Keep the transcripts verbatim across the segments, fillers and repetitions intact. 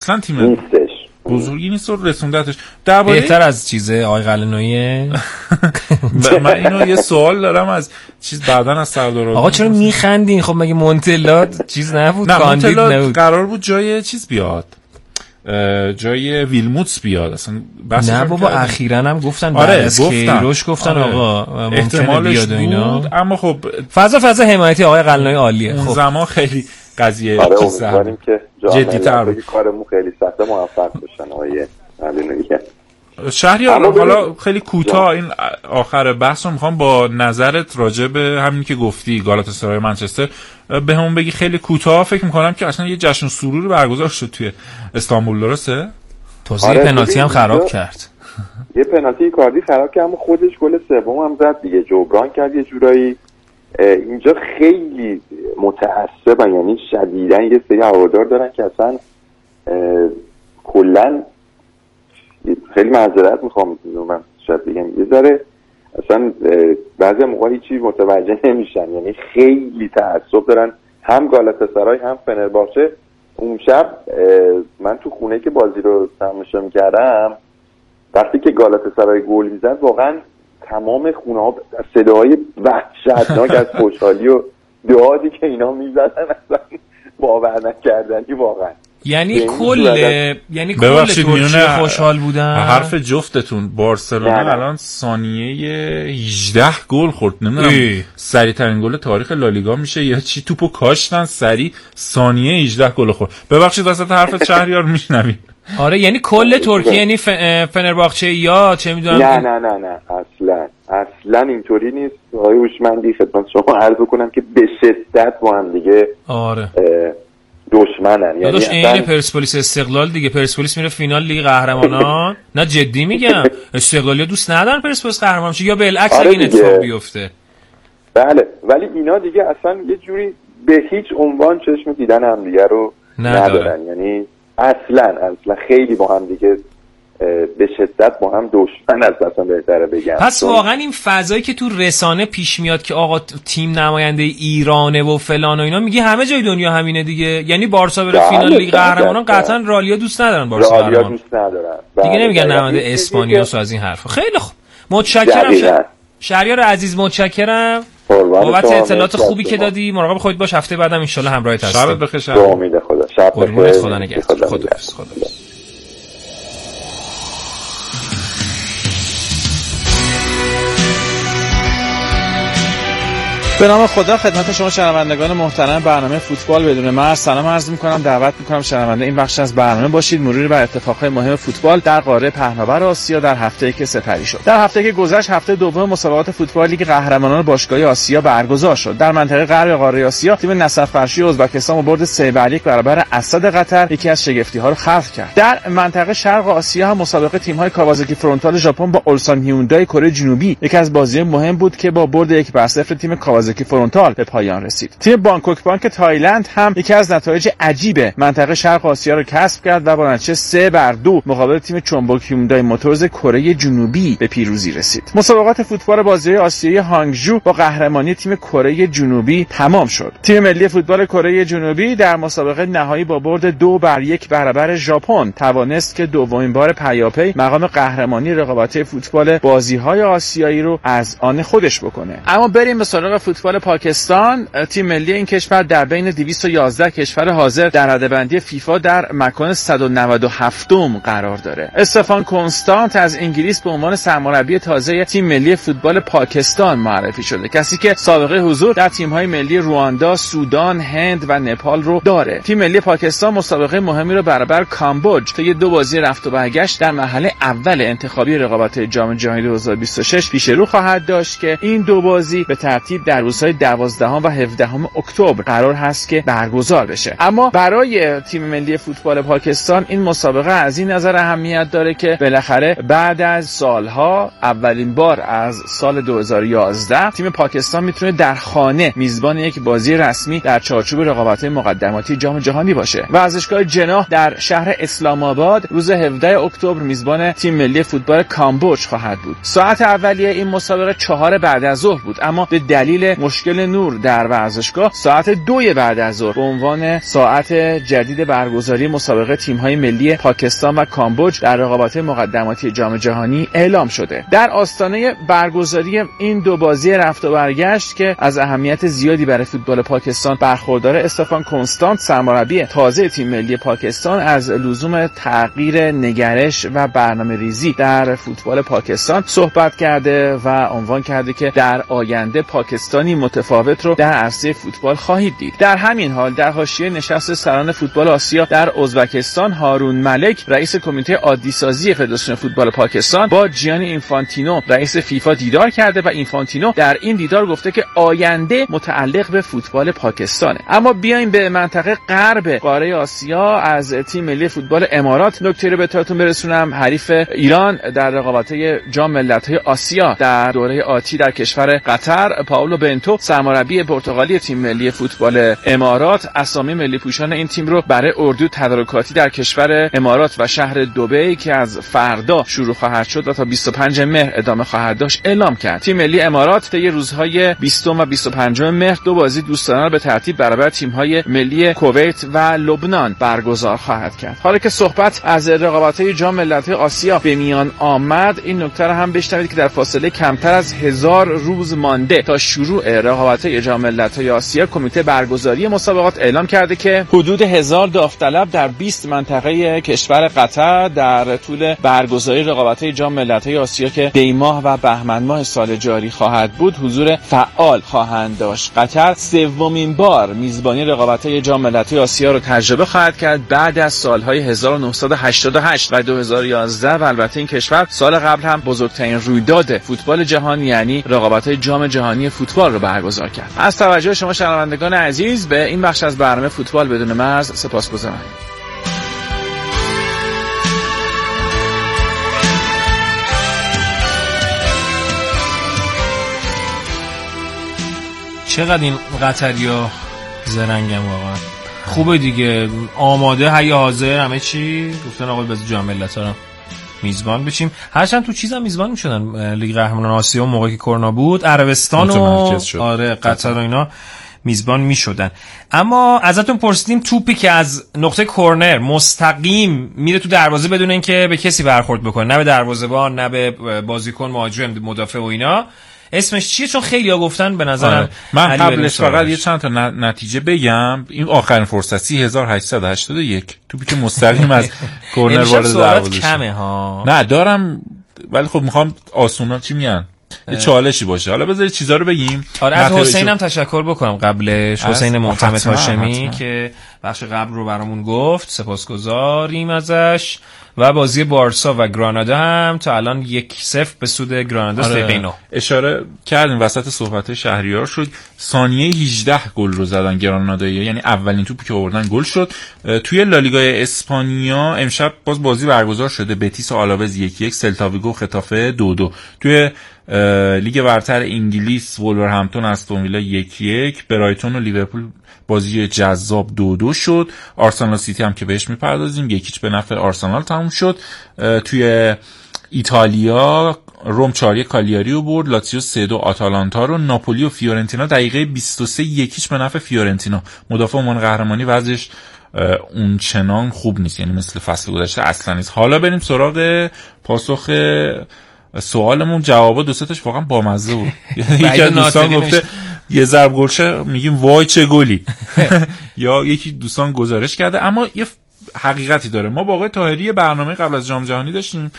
اصلا تیم نیستش، بزرگی نیست و رسوندتش. درباره بهتر از چیزه آقای قلعه‌نویی. من اینو یه سوال دارم از چیز بعدن از سردار. آقا چرا میخندین؟ خب مگه مونتلا چیز نبود؟ نه کاندید مونتلا نبود؟ قرار بود جای چیز بیاد، جای ویلموتس بیاد اصلا. نه بابا اخیراً هم گفتن آره بعد از کیروش گفتن آره. آقا احتمالش بود اینا. اما خب فضا فضا حمایتی آقای قلعه‌نویی عالیه. اون خب زمان خیلی قضیه آره امیدواریم که جدی‌تر بود، کارمون خیلی سخته، موفق بشن آقای قلعه‌نویی. شهریار حالا خیلی کوتاه این آخر بحث رو میخوام با نظرت راجع به همین که گفتی گالاتاسرای منچستر به همون بگی خیلی کوتاه. فکر میکنم که اصلا یه جشن سروری برگزار شد توی استانبول، درسته؟ توزیع آره پنالتی هم خراب کرد. یه پنالتی کاردی خراب کرد اما خودش گل سوم هم زد دیگه، جبران کرد یه جورایی. اینجا خیلی متعصبن، یعنی شدیداً یه سری هوادار دارن که اصلا کلاً خیلی معذرت میخوام من شاید بگم یه ذره اصلا بعضی موقع هیچی متوجه نمیشن، یعنی خیلی تعصب دارن هم گالاتاسرای هم فنرباغچه. اون شب من تو خونه که بازی رو تماشا میکردم وقتی که گالاتاسرای گل میزد واقعا تمام خونه ها صداهای وحشتناک از خوشحالی و دعایی که اینا میزدن اصلا باور نکردنی واقعا. یعنی کل یعنی کل ترکیه خوشحال بودن. حرف جفتتون بارسلونا الان ثانیه هجده گل خورد، نمیدونم سریع ترین گل تاریخ لالیگا میشه یا چی، توپو کاشتن سریع ثانیه هجده گل خورد. ببخشید وسط حرف شهریار میشنوید. آره یعنی کل ترکیه یعنی فنرباغچه یا چه میدونم. نه نه نه نه اصلا اصلا اینطوری نیست. آقای هوشمندی خدمت شما عرض کنم که به شدت با هم دیگه آره دشمنن. یعنی داداش این پرسپولیس استقلال دیگه، پرسپولیس میره فینال لیگ قهرمانان. نه جدی میگم استقلالی‌ها دوست ندارن پرسپولیس قهرمان شه یا بالعکس آره اگه این اتفاق بیفته. بله ولی اینا دیگه اصلا یه جوری به هیچ عنوان چشم دیدن هم دیگه رو ندارن، یعنی اصلا اصلا خیلی با هم دیگه به شدت با هم دشمن است اصلا بهتره بگم. پس واقعا این فضایی که تو رسانه پیش میاد که آقا تیم نماینده ایرانه و فلان و اینا، میگه همه جای دنیا همینه دیگه. یعنی بارسا بره فینال لیگ قهرمانان قطعا رالیا دوست ندارن، بارسا رالیا دوست ندارن دیگه، نمیگن نماینده اسپانیوس و از این حرفا. خیلی خوب متشکرم ش... شهریار عزیز، متشکرم بابت اطلاعات خوبی که دادی. مراقب خودت باش، هفته بعدم ان شاء الله همراهت هستم. شب بخیر. شب امید خدا. شب بخیر. خدا نگهدار. خدا خدا. به نام خدا خدمت شما شنوندگان محترم برنامه فوتبال بدون مرز سلام عرض می‌کنم. دعوت می‌کنم شنونده این بخش از برنامه باشید، مروری بر اتفاقات مهم فوتبال در قاره پهناور آسیا در هفته‌ای که سپری شد. در هفته‌ای که گذشت هفته دوم مسابقات فوتبال لیگ قهرمانان باشگاهی آسیا برگزار شد. در منطقه غرب قاره آسیا تیم نصر فرشی ازبکستان با برد سه بر یک برابر اسد قطر یکی از شگفتی‌ها را خلق کرد. در منطقه شرق آسیا هم مسابقه تیم‌های کاوازاکی فرونتال ژاپن با اولسان هیوندای کره جنوبی یکی از بازی‌های مهم بود که با برد یک بر صفر تیم کاوازاکی فرونتال به پایان رسید. تیم بانکوک بانک تایلند هم یکی از نتایج عجیب منطقه شرق آسیا را کسب کرد و با نتیجه سه بر دو مقابل تیم چونبوک هیوندای موتورز کره جنوبی به پیروزی رسید. مسابقات فوتبال بازی‌های آسیایی هانگجو با قهرمانی تیم کره جنوبی تمام شد. تیم ملی فوتبال کره جنوبی در مسابقه نهایی با برد دو بر یک برابر ژاپن توانست که دومین بار پیاپی مقام قهرمانی رقابت‌های فوتبال بازی‌های آسیایی رو از آن خودش بکنه. اما بریم به سراغ فوتبال پاکستان. تیم ملی این کشور در بین دویست و یازده کشور حاضر در رده‌بندی فیفا در مکان صد و نود و هفتم قرار داره. استفان کنستانت از انگلیس به عنوان سرمربی تازه تیم ملی فوتبال پاکستان معرفی شده، کسی که سابقه حضور در تیم‌های ملی رواندا، سودان، هند و نپال رو داره. تیم ملی پاکستان مسابقه مهمی رو برابر کامبوج طی دو بازی رفت و برگشت در مرحله اول انتخابی رقابت جام جهانی دو هزار و بیست و شش پیش رو خواهد داشت که این دو بازی به ترتیب در روزهای دوازدهم و هفدهم اکتبر قرار هست که برگزار بشه. اما برای تیم ملی فوتبال پاکستان این مسابقه از این نظر اهمیت داره که بالاخره بعد از سالها اولین بار از سال دو هزار و یازده تیم پاکستان میتونه در خانه میزبان یک بازی رسمی در چارچوب رقابت‌های مقدماتی جام جهانی باشه. ورزشگاه جناح در شهر اسلام آباد روز هفدهم اکتبر میزبان تیم ملی فوتبال کامبوج خواهد بود. ساعت اولیه این مسابقه چهار بعد از ظهر بود، اما به دلیل مشکل نور در ورزشگاه ساعت دوی بعد از ظهر به عنوان ساعت جدید برگزاری مسابقه تیم‌های ملی پاکستان و کامبوج در رقابت‌های مقدماتی جام جهانی اعلام شده. در آستانه برگزاری این دو بازی رفت و برگشت که از اهمیت زیادی برای فوتبال پاکستان برخوردار، استفان کنستانت سرمربی تازه تیم ملی پاکستان از لزوم تغییر نگرش و برنامه‌ریزی در فوتبال پاکستان صحبت کرده و عنوان کرده که در آینده پاکستانی متفاوت رو در عرصه فوتبال خواهید دید. در همین حال در حاشیه نشست سران فوتبال آسیا در ازبکستان، هارون ملک رئیس کمیته عادی‌سازی فدراسیون فوتبال پاکستان با جیانی اینفانتینو رئیس فیفا دیدار کرده و اینفانتینو در این دیدار گفته که آینده متعلق به فوتبال پاکستانه. اما بیایم به منطقه غرب قاره آسیا. از تیم ملی فوتبال امارات نکته رو بهتون برسونم. حریف ایران در رقابت‌های جام ملت‌های آسیا در دوره آتی در کشور قطر، پائولو بنتو سرمربی پرتغالی تیم ملی فوتبال امارات اسامی ملی پوشان این تیم رو برای اردو تدارکاتی در کشور امارات و شهر دبی که از فردا شروع خواهد شد و تا بیست و پنجم مهر ادامه خواهد داشت اعلام کرد. تیم ملی امارات طی روزهای بیستم و بیست و پنجم مهر دو بازی دوستانه به ترتیب برابر تیم‌های ملی کویت و لبنان برگزار خواهد کرد. حالا که صحبت از رقابت‌های جام ملت‌های آسیا به میان آمد، این نکته رو هم بشنوید که در فاصله کمتر از هزار روز مانده تا شروع رقابت‌های جام ملت‌های آسیا، کمیته برگزاری مسابقات اعلام کرده که حدود هزار داوطلب در بیست منطقه کشور قطر در طول برگزاری رقابت‌های جام ملت‌های آسیا که دی ماه و بهمن ماه سال جاری خواهد بود حضور فعال خواهند داشت. قطر سومین بار میزبانی رقابت‌های جام ملت‌های آسیا رو تجربه خواهد کرد بعد از سال‌های هزار و نهصد و هشتاد و هشت و دو هزار و یازده و البته این کشور سال قبل هم بزرگترین رویداد فوتبال جهان یعنی رقابت‌های جام جهانی فوتبال رو برگزار کرد. از توجه شما شنوندگان عزیز به این بخش از برنامه فوتبال بدون مرز سپاسگزارم. چقدر این قطریا زرنگم واقعا. خوبه دیگه، آماده، حیا حاضر، همه چی گفتن آقا بز جام ملت‌ها رو میزبان بشیم. هرچند تو چیزام میزبان میشدن لیگ قهرمانان آسیا موقعی که کرونا بود، عربستان و آره قطر و اینا میزبان میشدن. اما ازتون پرسیدیم توپی که از نقطه کرنر مستقیم میره تو دروازه بدون اینکه به کسی برخورد بکنه، نه به دروازه‌بان نه به بازیکن مهاجم مدافع و اینا، اسمش چیه؟ چون خیلی‌ها گفتن به نظرم آره. من قبلش فقط یه چند تا نتیجه بگم. این آخرین فرصت سی هزار و هشتصد و هشتاد و یک توپی که مستقیم از کرنر وارد دروازه شد. کمه ها. نه دارم، ولی خب میخوام آسونا چی میگن یه چالشی باشه. حالا بذارید چیزا رو بگیم. آره از حسین هم تشکر بکنم قبلش، حسین معتمد هاشمی که بخش قبل رو برامون گفت، سپاسگزاریم ازش. و بازی بارسا و گرانادا هم تا الان یک صفر به سود گرانادا است. آره. اشاره کردیم وسط صحبت شهریار شد، ثانیه هجده گل رو زدن گرانادایی، یعنی اولین توپی که آوردن گل شد. توی لالیگای اسپانیا امشب باز بازی برگزار شده، بتیس و آلاوز یک یک، سلتا ویگو خطافه دو دو. توی لیگ برتر انگلیس وولورهمپتون استون ویلا یک یک، برایتون و لیورپول بازی جذاب دو دو شد. آرسنال سیتی هم که بهش میپردازیم یکیچ به نفع آرسنال تموم شد. توی ایتالیا روم چهار یک کالیاری رو برد، لاتزیو سه دو آتالانتا رو، ناپولی و فیورنتینا دقیقه بیست و سه یکیچ به نفع فیورنتینا. مدافع عنوان قهرمانی وضعش اون چنان خوب نیست، یعنی مثل فصل گذشته اصلا نیست. حالا بریم سراغ پاسخ سوالمون. جوابا دو سه تاش واقعا بامزه بود. یکی از دوستان گفته یه ضرب گلشه میگیم وای چه گلی یا یکی دوستان گزارش کرده. اما یه حقیقتی داره، ما با آقای طاهری برنامه قبل از جام جهانی داشتیم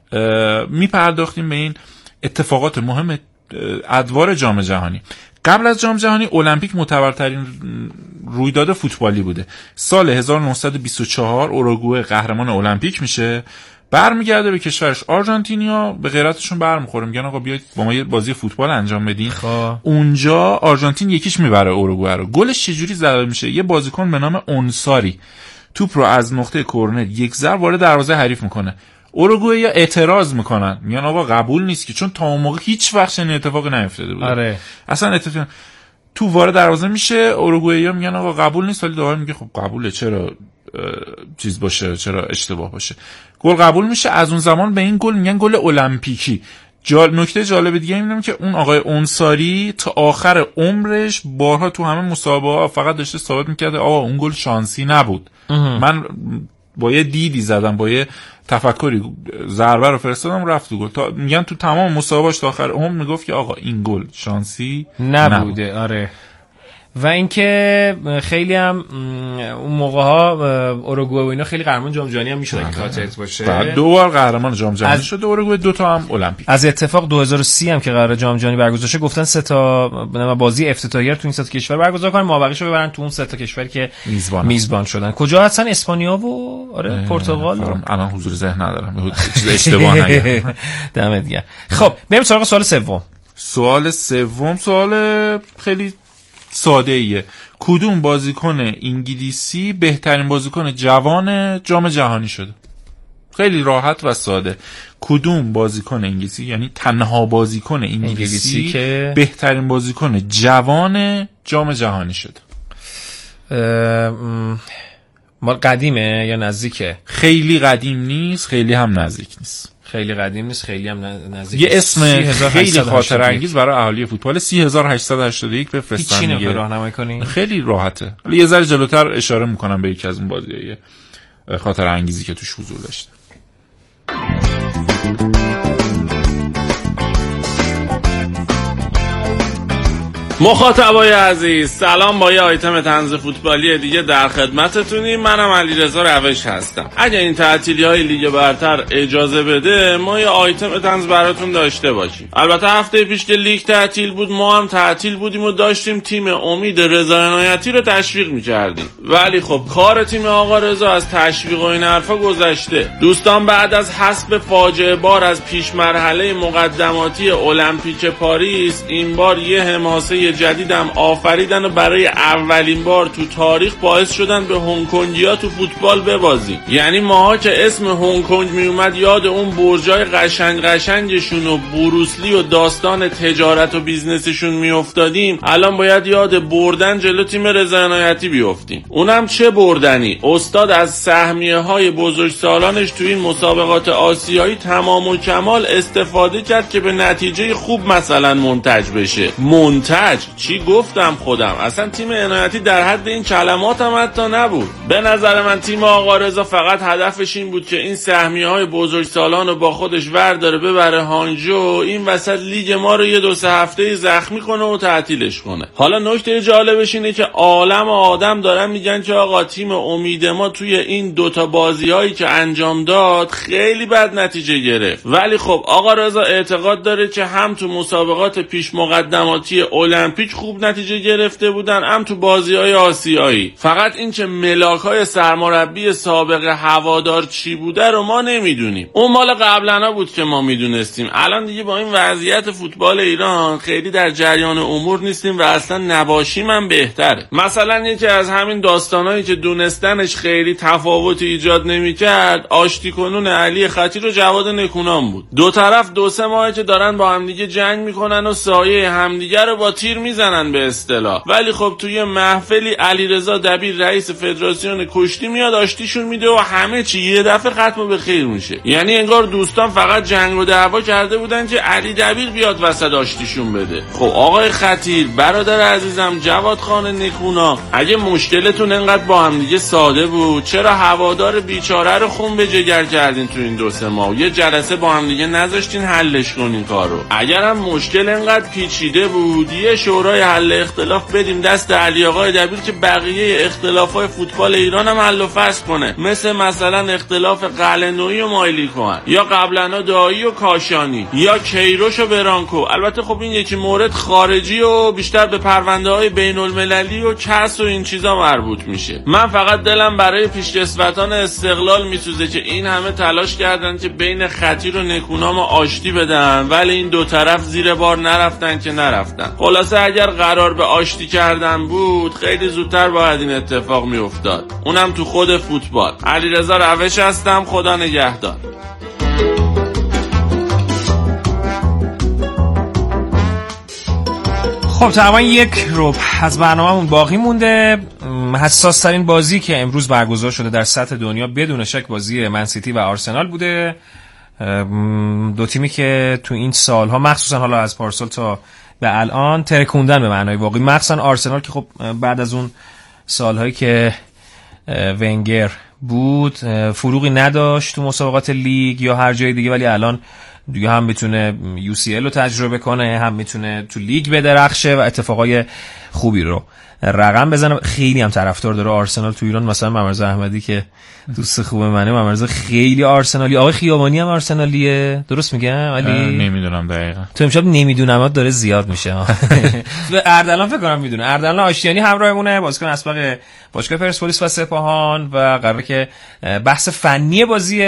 میپرداختیم به این اتفاقات مهم ادوار جام جهانی. قبل از جام جهانی المپیک معتبرترین رویداد فوتبالی بوده. سال هزار و نهصد و بیست و چهار اوروگوئه قهرمان المپیک میشه، برمیگرده به کشورش. آرژانتینیا به غیرتشون برمیخوره، میگن آقا بیاید با ما یه بازی فوتبال انجام بدین. اونجا آرژانتین یکیش میبره اوروگوئه رو. گلش چجوری زده میشه؟ یه بازیکن به نام اونساری توپ رو از نقطه کرنر یک ضرب وارد دروازه حریف میکنه. اوروگوئه یا اعتراض میکنن، میگن آقا قبول نیست که، چون تا اون موقع هیچ وقت این اتفاقی نیفتاده بود. آره. اصلا اتفاق تو وارد دروازه میشه، اوروگوئه میگن آقا قبول نیست، ولی دوباره میگه خب قبوله، چرا چیز باشه، چرا اشتباه باشه. گل قبول میشه. از اون زمان به این گل میگن گل المپیکی. جال نکته جالب دیگه اینه که اون آقای انصاری تا آخر عمرش بارها تو همه مسابقه فقط داشته ثابت میکرده آقا اون گل شانسی نبود. من با یه دیدی زدم، با یه تفکری ضربه رو فرستادم رفت تو گل. تا میگن تو تمام مسابقاش تا آخر عمر میگفت که آقا این گل شانسی نبوده. نبود. آره. و اینکه خیلی هم اون موقع ها اوروگوئه و اینا خیلی قهرمان جام جهانی هم میشد اگه خاطرت باشه. بعد دو بار قهرمان جام جهانی شد اوروگوئه، دو تا هم المپیک. از اتفاق دو هزار و سی هم که قرار جام جهانی برگزار شه گفتن سه تا بازی افتتاحیه تو این سه تا کشور برگزار کنن، مابقیشو ببرن تو اون سه تا کشوری که میزبان میزبان شدن. کجا هستن؟ اسپانیا و آره پرتغال. الان حضور ذهن ندارم، چیز اشتباه نگم. دمت گرم. خب بریم سراغ سوال سوم. سوال سوم سوال خیلی ساده ایه. کدوم بازیکن انگلیسی بهترین بازیکن جوان جام جهانی شده؟ خیلی راحت و ساده. کدوم بازیکن انگلیسی، یعنی تنها بازیکن انگلیسی, انگلیسی که بهترین بازیکن جوان جام جهانی شده؟ مال قدیمه یا نزدیکه؟ خیلی قدیم نیست، خیلی هم نزدیک نیست. خیلی قدیم نیست، خیلی هم نزدیک. یه اسم خیلی خاطر انگیز برای اهالی فوتبال سی هزار و هشتصد و هشتاد و یک بفرستن. چی نمی‌خوای راهنمایی کنی؟ خیلی راحته. حالا یه ذره جلوتر اشاره میکنم به یکی از اون بازی‌های خاطر انگیزی که توش حضور داشته. مخاطبای عزیز، سلام. با یه آیتم طنز فوتبالی دیگه در خدمتتونیم. منم علیرضا روش هستم. اگه این تعطیلی‌های لیگ برتر اجازه بده ما یه آیتم طنز براتون داشته باشیم. البته هفته پیش که لیگ تعطیل بود ما هم تعطیل بودیم و داشتیم تیم امید رضا عنایتی رو تشویق می‌کردیم. ولی خب کار تیم آقا رضا از تشویق و این حرفا گذشته. دوستان بعد از حذف فاجعه بار از پیش مرحله مقدماتی المپیک پاریس، این بار یه حماسه جدیدم آفریدن و برای اولین بار تو تاریخ باعث شدن به هنگ کنگی‌ها تو فوتبال ببازیم. یعنی ماها که اسم هنگ کنگ می اومد یاد اون برجای قشنگ قشنگشون و بروسلی و داستان تجارت و بیزنسشون می افتادیم، الان باید یاد بردن جلو تیم رضا عنایتی بیافتیم. اونم چه بردنی؟ استاد از سهمیه‌های بزرگسالانش تو این مسابقات آسیایی تمام و کمال استفاده کرد که به نتیجه خوب مثلا منتج بشه. منتج چی گفتم خودم؟ اصلا تیم عنایتی در حد این کلمات هم حتی نبود. به نظر من تیم آقا رضا فقط هدفش این بود که این سهمیه‌های بزرگسالان رو با خودش ورداره ببره هانجو، این وسط لیگ ما رو یه دو سه هفته زخمی کنه و تعطیلش کنه. حالا نکته جالبش اینه که عالم و آدم دارن میگن که آقا تیم امید ما توی این دوتا بازی‌هایی که انجام داد خیلی بد نتیجه گرفت. ولی خب آقا رضا اعتقاد داره که هم تو مسابقات پیش مقدماتی المپیک خوب نتیجه گرفته بودن، هم تو بازی‌های آسیایی. فقط این که ملاک‌های سرمربی سابق هوادار چی بوده رو ما نمیدونیم. اون مال قبلنا بود که ما میدونستیم. الان دیگه با این وضعیت فوتبال ایران خیلی در جریان امور نیستیم و اصلا نباشیم هم بهتره. مثلا یکی از همین داستانایی که دونستنش خیلی تفاوتی ایجاد نمی‌کرد، آشتی کنون علی خطیر و جواد نکونام بود. دو طرف دو سه ماهه که دارن با هم دیگه جنگ میکنن و سایه همدیگه رو با تیر میزنن به اصطلاح. ولی خب توی محفلی علیرضا دبیر رئیس فدراسیون کشتی میاد آشتیشون میده و همه چی یه دفعه ختم به خیر میشه. یعنی انگار دوستان فقط جنگ و دعوا کرده بودن که علی دبیر بیاد وسط آشتیشون بده. خب آقای خطیر، برادر عزیزم، جواد خان نکونا، اگه مشکلتون انقدر با هم دیگه ساده بود چرا هوادار بیچاره رو خون به جگر کردین تو این دو سه ماه؟ یه جلسه با هم دیگه نذاشتین حلش کنین کارو. اگرم مشکل انقدر پیچیده بود یه شورای حل اختلاف بدیم دست علی آقای دبیر که بقیه اختلافای فوتبال ایران هم حل و فصل کنه، مثل مثلا اختلاف قلعه‌نویی و مایلی کهن، یا قبلنا دایی و کاشانی، یا کیروش و برانکو. البته خب این یکی مورد خارجی و بیشتر به پرونده‌های بین‌المللی و کس و این چیزا مربوط میشه. من فقط دلم برای پیشکسوتان استقلال میسوزه که این همه تلاش کردن که بین خطیر و نکونام آشتی بدن ولی این دو طرف زیر بار نرفتن که نرفتن. خلاصه اگر قرار به آشتی کردن بود خیلی زودتر باید این اتفاق میافتاد، اونم تو خود فوتبال. علیرضا روش هستم، خدا نگهدار. خب تقریبا یک ربع از برنامه‌مون باقی مونده. حساس ترین بازی که امروز برگزار شده در سطح دنیا بدون شک بازی منسیتی و آرسنال بوده. دو تیمی که تو این سالها مخصوصا حالا از پارسال تا به الان ترکوندن به معنای واقعی، مخصوصا آرسنال که خب بعد از اون سالهایی که ونگر بود فروغی نداشت تو مسابقات لیگ یا هر جای دیگه، ولی الان دیگه هم میتونه یو سی ال رو تجربه کنه، هم میتونه تو لیگ بدرخشه و اتفاقای خوبی رو رقم بزنه. خیلی هم طرفدار داره آرسنال تو ایران، مثلا ممرز احمدی که دوست خوب منه، ممرز خیلی آرسنالی. آقای خیابانی هم آرسنالیه، درست میگم ولی نمیدونم دقیقاً. تو امشب نمیدونم داره زیاد میشه. اردلان فکر کنم میدونه. اردلان آشتیانی همراهمونه، بازیکن اسبق باشگاه پرسپولیس و سپاهان، و قراره که بحث فنی بازی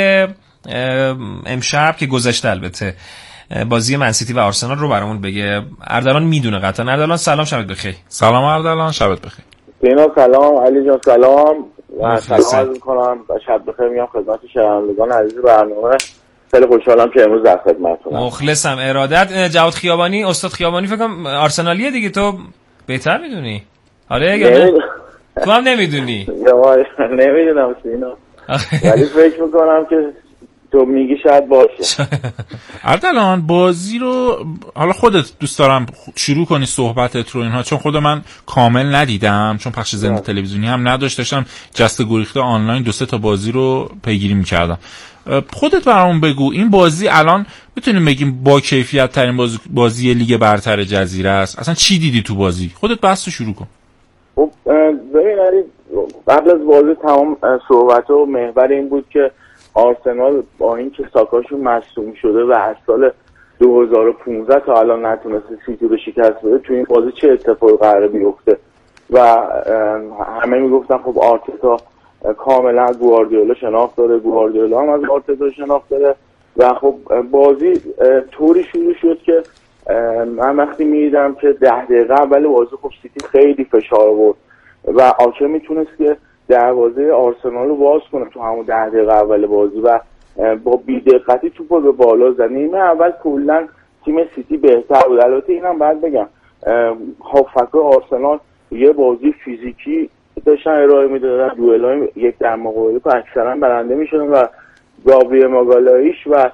امشب که گذشته البته بازی منسیتی و آرسنال رو برامون بگه. اردلان میدونه قطعا. اردلان سلام، شبت بخیر. سلام اردلان، شبت بخیر. دینا سلام، علی جان سلام و سلام عرض می‌کنم و شب بخیر میگم خدمت شنوندگان عزیز برنامه. خیلی خوشحالم که امروز در خدمتتونم. مخلصم. ارادت. جواد خیابانی، استاد خیابانی فکر کنم آرسنالیه دیگه، تو بهتر میدونی. آره یا نه؟ تو هم نمیدونی؟ یا نمیدونم سینا، ولی فکر می‌کنم که تو میگی شاید باشه. اردلان بازی رو حالا خودت دوست دارم شروع کنی صحبتت رو اینها، چون خود من کامل ندیدم، چون پخش زنده تلویزیونی هم نداشت، داشتم جست گریخته آنلاین دو سه تا بازی رو پیگیری میکردم. خودت برامون بگو این بازی الان میتونیم بگیم با کیفیت ترین بازی, بازی لیگ برتر جزیره است؟ اصلا چی دیدی تو بازی؟ خودت بحث رو شروع کن. خب ببین علی، قبل از بازی تمام صحبت و محور این بود که آرسنال با اینکه ساکاشون مصدوم شده و از سال دو هزار و پانزده تا الان نتونسته سیتی رو شکست بده، تو این بازی چه اتفاقی قراره بیفته و همه میگفتن خب آرتتا کاملا گواردیولا شناخت داره، گواردیولا هم از آرتتا شناخت داره و خب بازی طوری شروع شد که من وقتی میدیدم که ده دقیقه اول بازی خب سیتی خیلی فشار آورد و آکه میتونست که دروازه آرسنال رو باز کنه تو همون ده دقیقه اول بازی و با بی‌دقتی توپو به بالا زد. نیمه اول کلا تیم سیتی بهتر بود. البته اینم باید بگم هافک آرسنال یه بازی فیزیکی داشتن ارائه میدادن، دوئل‌های یک در مقابل که اکثرا برنده میشدن و گابریل ماگالایش و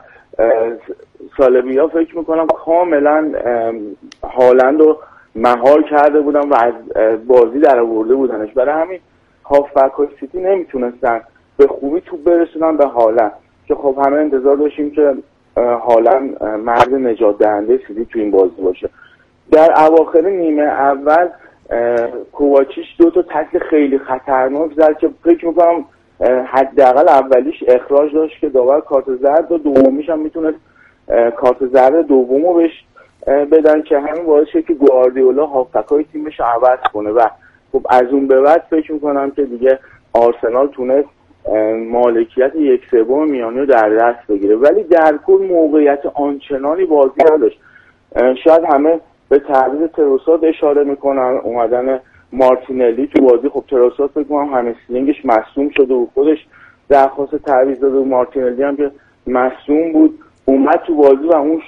سالبیا فکر میکنم کاملا هالند رو مهار کرده بودن و از بازی در آورده بودنش. برای همین هافبک های سیتی نمیتونستن به خوبی توپ برسونن به هالند که خب همه انتظار داشتیم که هالند مرد نجات دهنده سیتی تو این بازی باشه. در اواخر نیمه اول کوواچیچ دو تا تکل خیلی خطرناک زد که فکر میکنم حداقل اولیش اخراج داشت که داور کارت زرد داد، دومیش هم میتونه کارت زرد دومو بهش بدن که همین باعث شد که گواردیولا هافبک‌های تیمش رو عوض کنه و خب از اون به بعد فکر میکنم که دیگه آرسنال تونست مالکیت یک سوم میانی رو در دست بگیره، ولی در کل موقعیت آنچنانی بازی نداشت. شاید همه به تعویض تروسات اشاره میکنن، اومدن مارتینلی تو بازی. خب تروسات فکر کنم همسترینگش مصدوم شده و خودش درخواست تعویض داده و مارتینلی هم که مصدوم بود اومد تو بازی و اون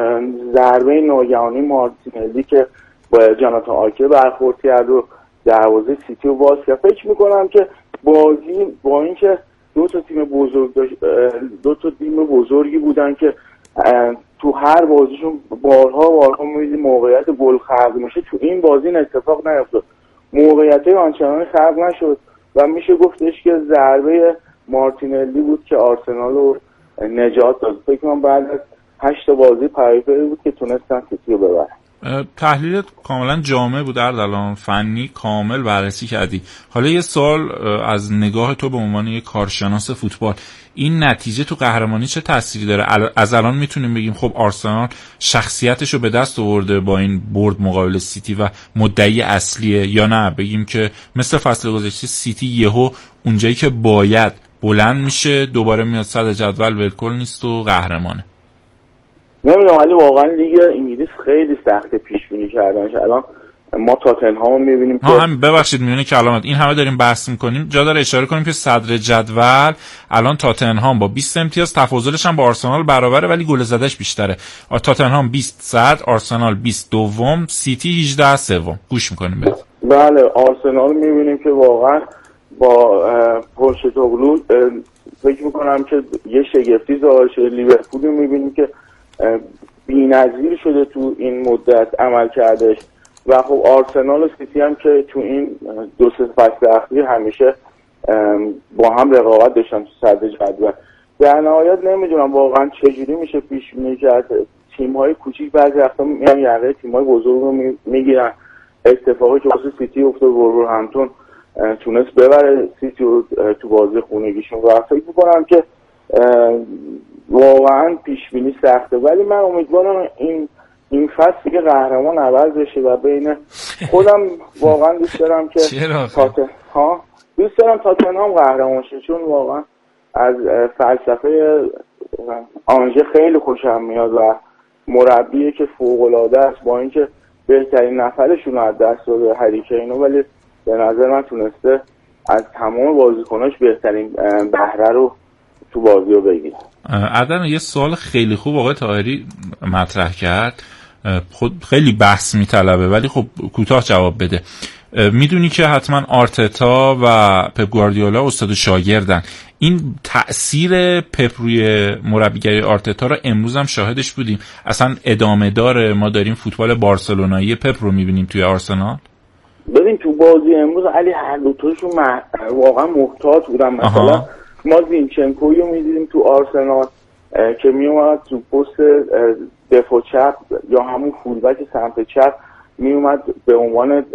ضربه ناگهانی مارتینلی که با جاناتان آکه برخورد کرد و دروازه سیتی رو باز کرد. فکر میکنم که بازی با اینکه دو تا تیم بزرگ داشت، دو تا تیم بزرگی بودن که تو هر بازیشون بارها بارها می‌دیدیم موقعیت گل خلق میشه، تو این بازی این اتفاق نیفتاد، موقعیت‌های آنچنانی خلق نشد و میشه گفتش که ضربه مارتینلی بود که آرسنال رو نجات داد. فکر کنم بعد از هشت بازی پریپری بود که تونستن سیتی رو ببرن. تحلیلت کاملا جامع بود اردلان، فنی کامل بررسی کردی. حالا یه سوال از نگاه تو به عنوان یک کارشناس فوتبال، این نتیجه تو قهرمانی چه تأثیری داره؟ از الان میتونیم بگیم خب آرسنال شخصیتشو به دست آورده با این برد مقابل سیتی و مدعی اصلیه، یا نه بگیم که مثل فصل گذشته سیتی یهو اونجایی که باید بلند میشه دوباره میاد صدر جدول ولکل نیست و قهرمانه؟ نمیدونم ولی واقعا لیگ انگلیس خیلی سخت پیش بینی کردنش. الان ما تاتنهام میبینیم که هم ببخشید میونه کلامت این همه داریم بحث میکنیم، جا داره اشاره کنیم که صدر جدول الان تاتنهام با بیست امتیاز، تفاضلش هم با آرسنال برابره ولی گل زدهش بیشتره. تاتنهام بیست صدر، آرسنال بیست دوم، سیتی هجده سوم. گوش میکنیم بهت. بله آرسنال میبینیم که واقعا با پوشتوغلو فکر میکنم که یه شگفتی ظاهر شده. لیورپول میبینیم که بی‌نظیر شده تو این مدت عمل کردش و خب آرسنال و سیتی هم که تو این دو سه فصل اخیر همیشه با هم رقابت داشتن تو صدر جدول. در نهایت نمیدونم واقعا چجوری میشه پیش بینی کرد. تیم‌های کوچیک بعضی وقتا میان یقه تیم‌های بزرگ رو میگیرن. اتفاقی که واسه سیتی افتاد، وولورهمپتون تونست ببره سیتی رو تو بازی خونگیشون و فکر می‌کنم که واقعا پیش بینی سخته، ولی من امیدوارم این این فصل دیگه قهرمان عوض بشه و بین خودم واقعا دوست دارم که تاتن ها دوست دارم تاتنهام قهرمان شه، چون واقعا از فلسفه آنژه خیلی خوشم میاد و مربیه که فوق‌العاده است، با اینکه بهترین نفرشون رو از دست داده هری کینو، ولی به نظر من تونسته از تمام بازیکناش بهترین بهره رو تو بازی رو بگیره. عدن یه سوال خیلی خوب آقای طاهری مطرح کرد، خود خیلی بحث میطلبه ولی خب کوتاه جواب بده. میدونی که حتما آرتتا و پپ گواردیولا استاد و شاگردن. این تأثیر پپ روی مربیگری آرتتا رو امروز هم شاهدش بودیم. اصلا ادامه داره؟ ما داریم فوتبال بارسلونایی پپ رو میبینیم توی آرسنال. ببین تو بازی امروز علی هر دو تاشون واقعا محتاط بودن. مثلا آها. ما زینچنکوی رو میدیدیم تو آرسنال که میومد تو پست دفاع چپ یا همون فولبک سمت چپ میومد به عنوان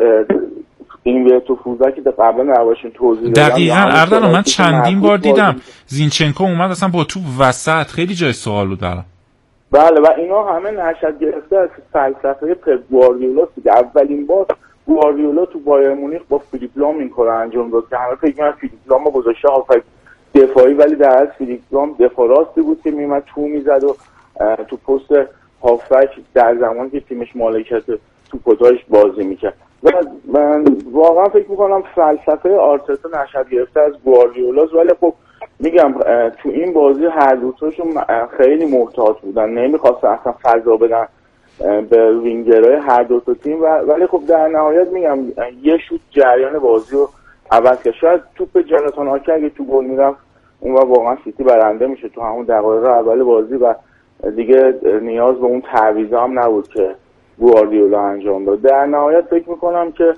این تو فولبک که قبلا نواشون توضیح دادم. دقیقاً اردن من چندین بار دیدم زینچنکو اومد اصلا با تو وسط، خیلی جای سوال بود برام. بله و اینا همه نشأت گرفته از فلسفه پپ گواردیولا که اولین بار گواردیولا تو بایر مونیخ با فیلیپ لام این کارو انجام داد که همه فکر می‌کردن فیلیپ لامو گذاشته هافک دفاعی، ولی در اصل فیلیپ لام دفاع راستی بود که میومد تو میزد و تو پست هافک در زمانی که تیمش مالکیت تو پتاش بازی میکرد. و من واقعا فکر میکنم فلسفه آرتتا نشأت گرفته از گواردیولاست، ولی خب میگم تو این بازی هر دو تاشون خیلی محتاط بودن، نمیخواستن اصلا فضا بدن به وینگرهای هر دو تا تیم، ولی خب در نهایت میگم یه شوت جریان بازی رو عوض کرد. شاید توپ جاناتان آکی اگه تو گل میرفت اون وقت واقعا سیتی برنده میشه تو همون دقایق اول بازی و دیگه نیاز به اون تعویضا هم نبود که گواردیولا انجام داد. در نهایت فکر میکنم که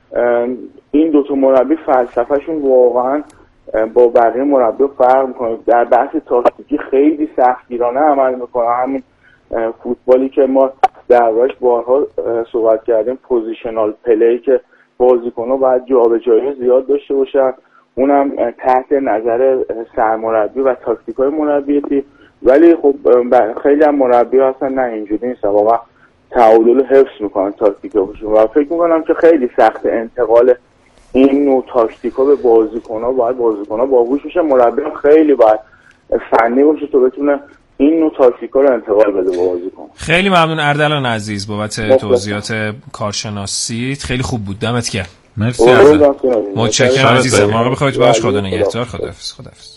این دو تا مربی فلسفه‌شون واقعا با بقیه مربی فرق میکنه. در بحث تاکتیکی خیلی سختگیرانه عمل میکنه، همین فوتبالی که ما دربارش بارها صحبت کردیم، پوزیشنال پلی که بازیکن‌ها باید جابجایی زیاد داشته باشن، اونم تحت نظر سرمربی و تاکتیک‌های مربی تیم. ولی خب خیلی هم مربی هستن نه اینجوری نیست، واقعا تعادل حفظ میکنن تاکتیکاشون و فکر میکنم که خیلی سخت انتقال این نوع تاکتیکا به بازیکن‌ها. باید بازیکن‌ها باهوش بشن، مربی خیلی باید فنی باشه تا بتونه این نوع تاکتیکا رو انتقال بده به بازیکن. خیلی ممنون اردلان عزیز بابت توضیحات کارشناسیت، خیلی خوب بود، دمت گرم. مرسی ازت. متشکرم عزیزم. ما بخواید باش خدا نگهدار. خداحافظ. خداحافظ.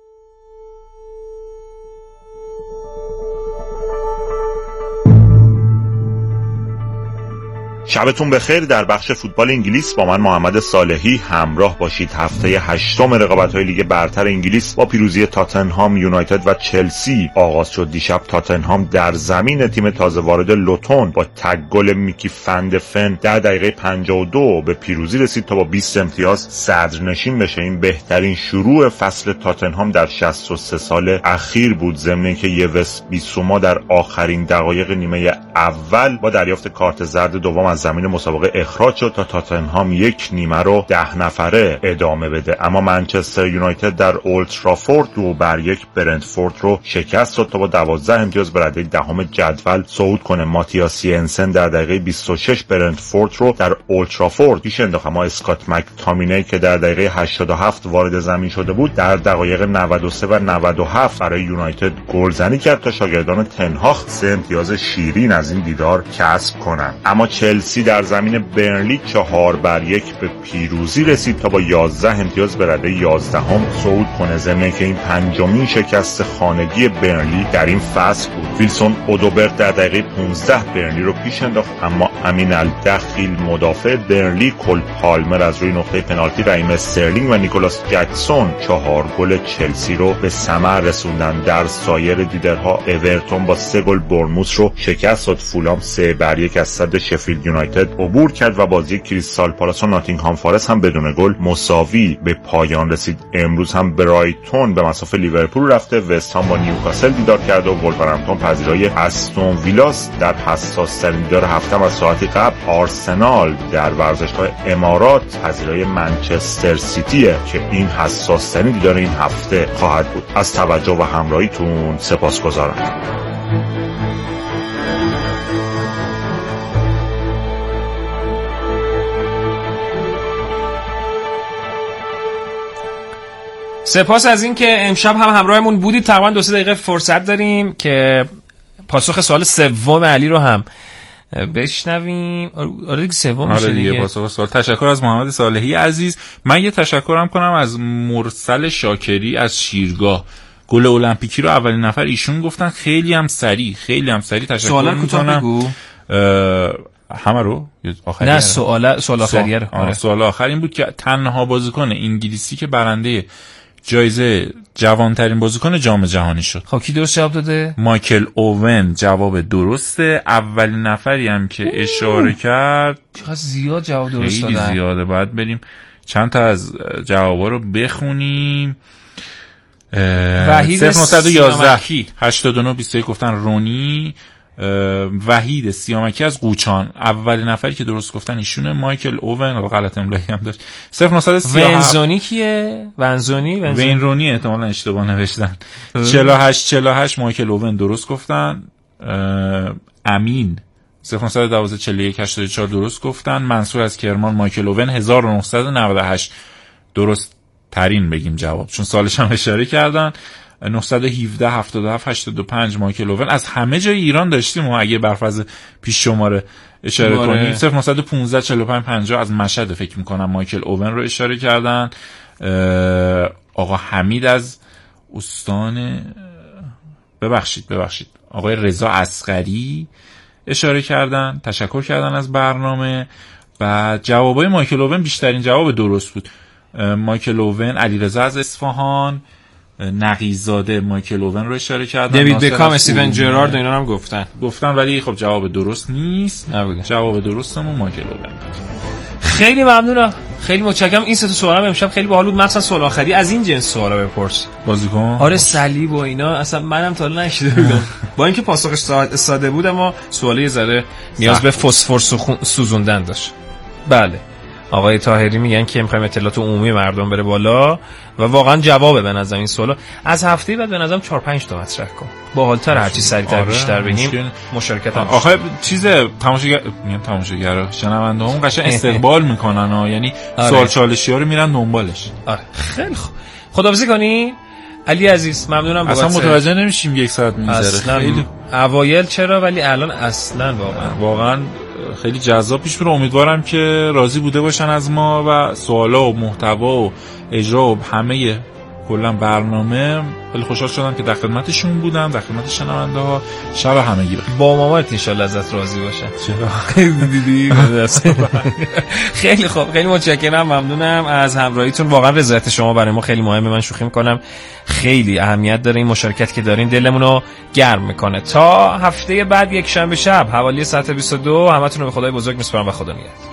شبتون بخیر. در بخش فوتبال انگلیس با من محمد صالحی همراه باشید. هفته هشتم رقابت‌های لیگ برتر انگلیس با پیروزی تاتنهام یونایتد و چلسی آغاز شد. دیشب تاتنهام در زمین تیم تازه وارد لوتون با تگ گل میکی فندفن در دقیقه پنجاه و دو به پیروزی رسید تا با بیست امتیاز صدرنشین بشه. این بهترین شروع فصل تاتنهام در شصت و سه سال اخیر بود، ضمن اینکه یوس بیسوما در آخرین دقایق نیمه اول با دریافت کارت زرد دوم از زمین مسابقه اخراج شد تا تاتنهام یک نیمه رو ده نفره ادامه بده. اما منچستر یونایتد در اولد ترافورد دو بر یک برنتفورد رو شکست داد تا با دوازده امتیاز به رده دهم جدول صعود کنه. ماتیاس ینسن در دقیقه بیست و شش برنتفورد رو در اولد ترافورد پیش انداخت، اما اسکات مکتامینی که در دقیقه هشتاد و هفت وارد زمین شده بود در دقایق نود و سه و نود و هفت برای یونایتد گلزنی کرد تا شاگردان تنهاخ سه امتیاز شیرین از این دیدار کسب کنند. اما چلسی چلسی در زمین برنلی چهار بر یک به پیروزی رسید تا با یازده امتیاز به رده یازدهم صعود کنه، ضمن که این پنجمین شکست خانگی برنلی در این فصل بود. ویلسون اودوبرت در دقیقه پانزده برنلی رو پیش انداخت، اما امین الدخیل مدافع برنلی، کل پالمر از روی نقطه پنالتی، رحیم استرلینگ و نیکولاس جکسون چهار گل چلسی رو به ثمر رسوندن. در سایر دیدرها اورتون با سه گل برنموث رو شکست داد، فولام سه بر یک از صد شفیلد یونایتد عبور کرد و بازی کریستال پالاس و ناتینگهام فارست هم بدون گل مساوی به پایان رسید. امروز هم برایتون به مصاف لیورپول رفته، وست هم با نیوکاسل دیدار کرده و ولورهمپتون پذیرای استون ویلاس. در حساس ترین دیدار هفته از ساعتی قبل آرسنال در ورزشگاه امارات پذیرای منچستر سیتیه که این حساس ترین دیدار این هفته خواهد بود. از توجه و همراهیتون سپاسگزارم. سپاس از این که امشب هم همراهمون بودید. تقریبا دو سه دقیقه فرصت داریم که پاسخ سوال سوم علی رو هم بشنویم. آره دیگه سوم میشه دیگه. آره پاسخ سوال. تشکر از محمد صالحی عزیز. من یه تشکرم کنم از مرسل شاکری از شیرگاه. گل المپیکی رو اولین نفر ایشون گفتن، خیلی هم سریع خیلی هم سریع تشکر سوال کوتاه بگو. همه رو آخری نه سوال سوال آخریه رو. آره سوال آخر این بود که تنها بازیکن انگلیسی که برنده جایزه جوانترین بازیکن جام جهانی شد. خب کی درست جواب داده؟ مایکل اوون جواب درسته. اولین نفری هم که اشاره کرد چقدر زیاد جواب درست دادن. خیلی زیاده. باید بریم چند تا از جوابا رو بخونیم. وحید صفر نه یک یک هشتاد و نه بیست و یک گفتن رونی. وحید سیامکی از قوچان اولین نفری که درست گفتن ایشونه. مایکل اوون غلط املایی هم داشت. صفر نه سه هفت ونزونی کیه؟ ونزونی وین رونی احتمالاً اشتباه نوشتن. چهل و هشت چهل و هشت مایکل اوون درست گفتن. امین صفر نه یک دو چهل و یک هشتاد و چهار درست گفتن. منصور از کرمان مایکل اوون هزار و نهصد و نود و هشت درست ترین بگیم جواب، چون سالش هم اشاره کردن. نهصد و هفده هفتاد و هفت هشتاد و پنج مایکل اوون. از همه جای ایران داشتیم و اگه برفرض پیش شماره اشاره کنیم. صفر نه یک پنج چهل و پنج پنجاه از مشهد فکر میکنم مایکل اوون رو اشاره کردن. آقا حمید از استان ببخشید ببخشید آقای رضا اصغری اشاره کردن، تشکر کردن از برنامه. و جوابای مایکل اوون بیشترین جواب درست بود. مایکل اوون، علیرضا از اصفهان، نقیزاده مایکل اوون رو اشاره کردن. دیوید بکام، استیون جرارد و اینا هم گفتن گفتن ولی خب جواب درست نیست. نبوده. جواب درستمون مایکل اوون. خیلی ممنونم، خیلی متشکرم. این سه تا سوالم امشب خیلی باحال بود، مثلا سوال آخری از این جنس سوالا بپرس بازیکن. آره صلیب و اینا اصلا منم تا حالا نشیده بودم. با اینکه پاسخش ساده بود اما سوالی یه ذره نیاز به فسفر سوزوندن داشت. بله آقای طاهری میگن که میخوایم اطلاعات عمومی مردم بره بالا و واقعا جوابه به نظر این سوالا. از هفته بعد به نظرم چهار پنج تا مطرح کن، باحال‌تر هر چی سریعتر آره بیشتر بگیم مشارکت هم. آخه چیز تماشاگر میگم تماشاگر شنونده‌ها قشنگ استقبال میکنن ها، یعنی آره. سوال چالشی‌ها رو میرن دنبالش. آره خیلی خوب. خداحافظی کنی علی عزیز، ممنونم. اصلا متوجه نمیشیم یک ساعت میگذره. خیلی اوایل چرا ولی الان اصلا واقعا واقعا خیلی جذاب پیش میره. امیدوارم که راضی بوده باشن از ما و سوالا و محتوا و اجرا و همه کلا برنامه. خیلی خوشحال شدم که در خدمتشون بودم، در خدمت شنونده ها. شب همگی بخیر. با مامانت ان شاء الله ازت راضی باشه. چرا دیدی؟ خیلی خوب، خیلی متشکرم، ممنونم از همراهیتون. واقعا رضایت شما برای ما خیلی مهمه. من شوخی میکنم، خیلی اهمیت داره این مشارکت که دارین، دلمون رو گرم میکنه. تا هفته بعد یک شنبه شب حوالی ساعت بیست و دو همتون رو به خدای بزرگ میسپارم و خدا نگهدار.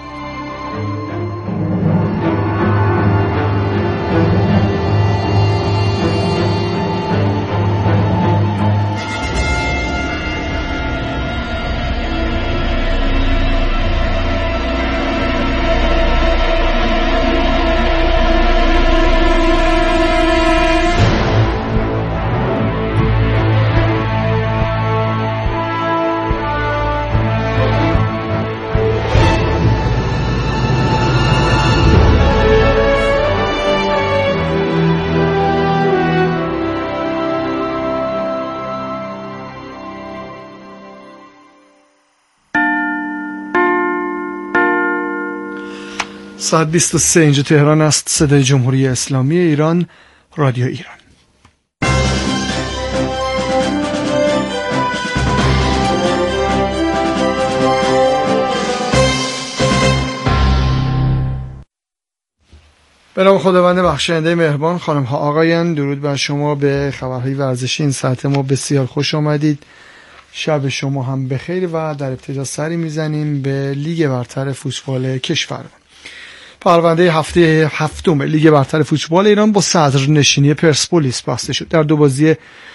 ساعت بیست و سه اینجا تهران است. صدای جمهوری اسلامی ایران، رادیو ایران. به نام خداوند بخشاینده مهربان. خانم ها آقایان، درود بر شما. به خبرهای ورزشی این ساعت ما بسیار خوش آمدید. شب شما هم بخیر و در ابتدا سری میزنیم به لیگ برتر فوتبال کشور. پرونده هفته هفتم لیگ برتر فوتبال ایران با صدرنشینی پرسپولیس بسته شد. در دو بازی